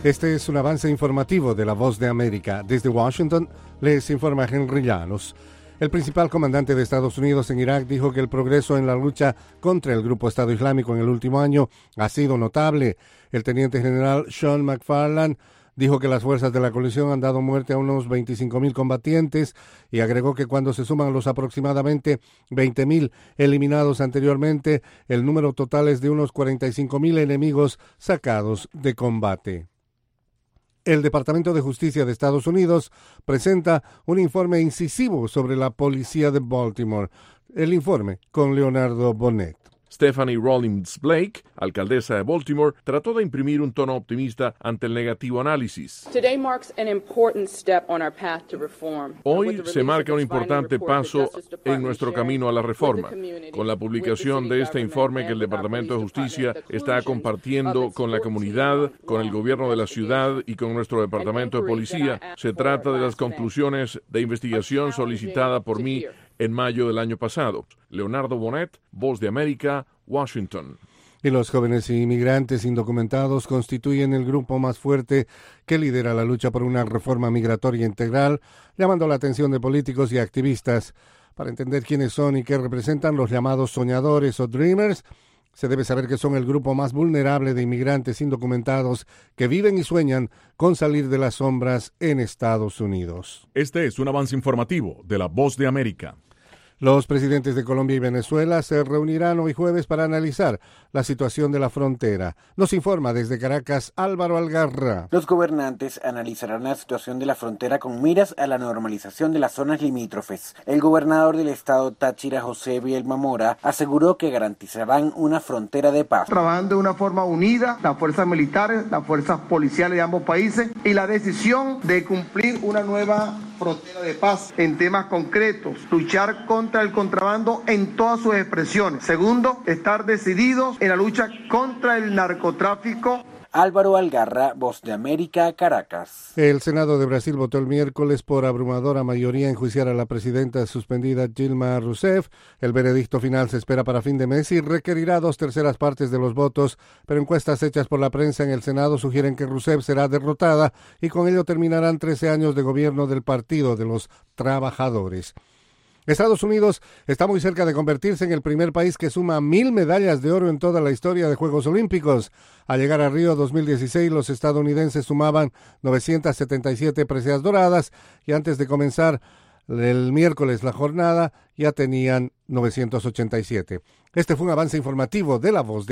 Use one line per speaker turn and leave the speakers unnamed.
Este es un avance informativo de La Voz de América. Desde Washington les informa Henry Llanos. El principal comandante de Estados Unidos en Irak dijo que el progreso en la lucha contra el grupo Estado Islámico en el último año ha sido notable. El teniente general Sean McFarland dijo que las fuerzas de la coalición han dado muerte a unos 25,000 combatientes y agregó que cuando se suman los aproximadamente 20,000 eliminados anteriormente, el número total es de unos 45,000 enemigos sacados de combate. El Departamento de Justicia de Estados Unidos presenta un informe incisivo sobre la policía de Baltimore. El informe con Leonardo Bonet.
Stephanie Rawlings Blake, alcaldesa de Baltimore, trató de imprimir un tono optimista ante el negativo análisis. Hoy se marca un importante paso en nuestro camino a la reforma, con la publicación de este informe que el Departamento de Justicia está compartiendo con la comunidad, con el gobierno de la ciudad y con nuestro Departamento de Policía. Se trata de las conclusiones de investigación solicitada por mí en mayo del año pasado. Leonardo Bonet, Voz de América, Washington.
Y los jóvenes inmigrantes indocumentados constituyen el grupo más fuerte que lidera la lucha por una reforma migratoria integral, llamando la atención de políticos y activistas. Para entender quiénes son y qué representan los llamados soñadores o dreamers, se debe saber que son el grupo más vulnerable de inmigrantes indocumentados que viven y sueñan con salir de las sombras en Estados Unidos.
Este es un avance informativo de La Voz de América.
Los presidentes de Colombia y Venezuela se reunirán hoy jueves para analizar la situación de la frontera. Nos informa desde Caracas Álvaro Algarra.
Los gobernantes analizarán la situación de la frontera con miras a la normalización de las zonas limítrofes. El gobernador del estado Táchira, José Bielma Mora, aseguró que garantizarán una frontera de paz.
Trabajando de una forma unida, las fuerzas militares, las fuerzas policiales de ambos países y la decisión de cumplir una nueva frontera de paz en temas concretos, luchar contra el contrabando en todas sus expresiones. Segundo, estar decididos en la lucha contra el narcotráfico.
Álvaro Algarra, Voz de América, Caracas.
El Senado de Brasil votó el miércoles por abrumadora mayoría enjuiciar a la presidenta suspendida Dilma Rousseff. El veredicto final se espera para fin de mes y requerirá 2/3 partes de los votos, pero encuestas hechas por la prensa en el Senado sugieren que Rousseff será derrotada y con ello terminarán 13 años de gobierno del Partido de los Trabajadores. Estados Unidos está muy cerca de convertirse en el primer país que suma 1,000 medallas de oro en toda la historia de Juegos Olímpicos. Al llegar a Río 2016, los estadounidenses sumaban 977 preseas doradas y antes de comenzar el miércoles la jornada ya tenían 987. Este fue un avance informativo de La Voz de